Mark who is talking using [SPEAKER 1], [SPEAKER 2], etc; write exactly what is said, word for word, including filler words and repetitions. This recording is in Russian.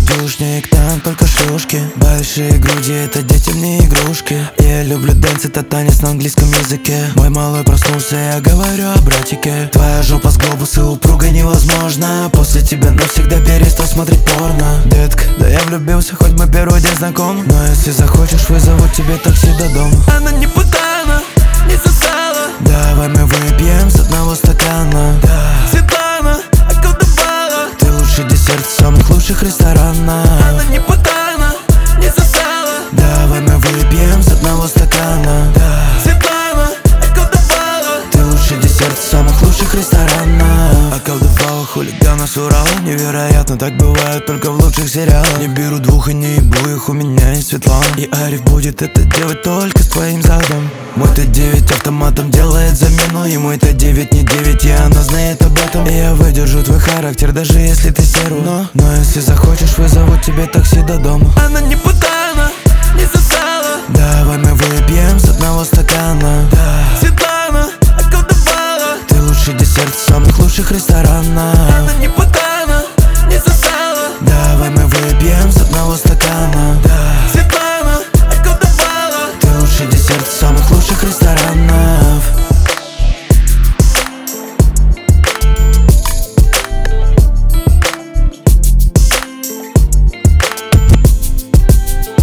[SPEAKER 1] гадюшник, там только шлюшки. Большие груди, это детям не игрушки. Я люблю дэнс, это танец на английском языке. Мой малой проснулся, я говорю о братике. Твоя жопа с глобуса упругой невозможно. После тебя навсегда перестал смотреть порно. Детка, да я влюбился, хоть мы первый день знакомы. Но если захочешь, вызову тебе такси до дома. Она не путана, не сосала. Давай мы выпьем с одного стакана. Да. Светлана околдовала. Ты лучший десерт в самых лучших ресторанах. Она не путана, не сосала. Давай мы выпьем с одного стакана. Да. Светлана околдовала. Ты лучший десерт в самых лучших ресторанах. Околдовала хулигана с Урала. Невероятно, так бывает только в лучших сериалах. Не беру двух и не ебу их, у меня есть Светлана. И Ариф будет это делать только с твоим задом. Мой Т девять автоматом делает замену. И мой Т девять не девять, и она знает об этом. И я выдержу твой характер, даже если ты серу. Но, но если захочешь, вызову тебе такси до дома. Она не путана,